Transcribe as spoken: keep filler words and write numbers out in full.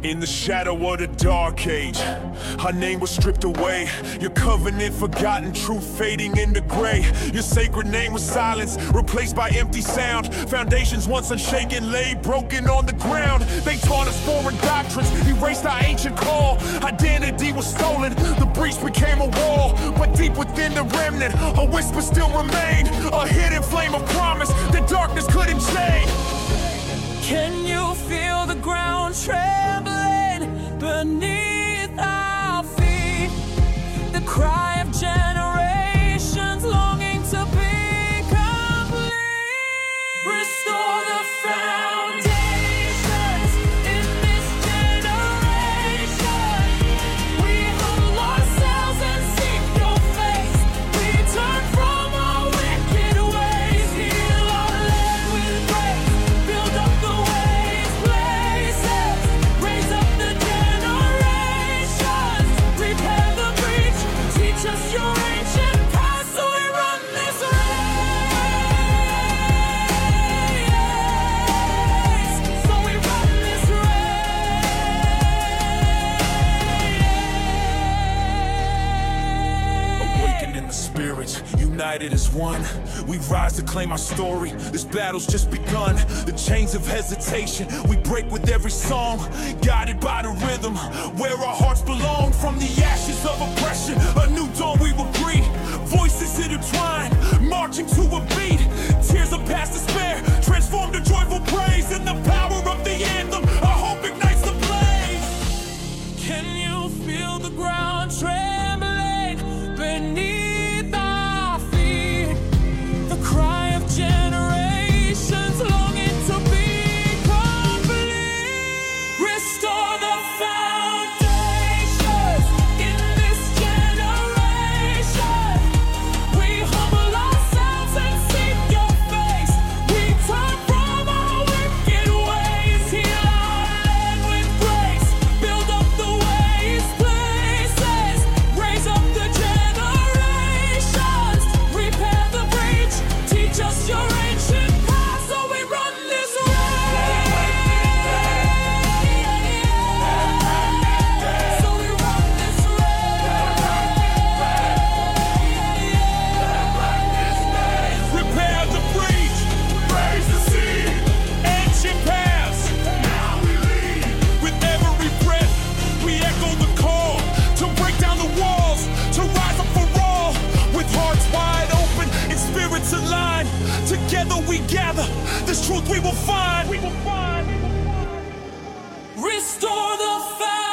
In the shadow of the dark age, our name was stripped away. Your covenant forgotten, truth fading into gray. Your sacred name was silence, replaced by empty sound. Foundations once unshaken lay broken on the ground. They taught us foreign doctrines, erased our ancient call. Identity was stolen, the breach became a wall. But deep within the remnant, a whisper still remained. A hidden flame of promise that darkness couldn't change. Can you feel the ground trembling beneath our feet? The cry of generations longing to be complete. Restore the foundations in this generation. We humble ourselves and seek your face. We turn from our wicked ways. Heal our land with grace. Build up the waste places. Raise up the generations. Repair the breach. Teach us your ancient past so we run this race. So we run this race. Awakened in the spirits, united as one. We rise to claim our story. This battle's just begun. The chains of hesitation we break with every song. Guided by the rhythm, where our hearts belong. From the ashes of oppression, a new dawn we will breathe. Voices intertwined, marching to a beat. Tears of past despair, transformed to joyful praise. In the power of the anthem, our hope ignites the blaze. Can you feel the ground trembling beneath our feet? The cry of generations longing to be complete. Restore the foundations in this generation. We humble ourselves and seek your face. We turn from our wicked ways. Heal our land with grace. Build up the waste places. Raise up the generations. Repair the breach. Teach us your ancient past so we run this race. So we run this race. Repair the breach, raise the seed, ancient paths. Now we lead. With every breath, we echo the call to break down the walls, to rise up for all. With hearts wide open and spirits aligned, together we gather. This truth we will find. We will find. Restore the foundation.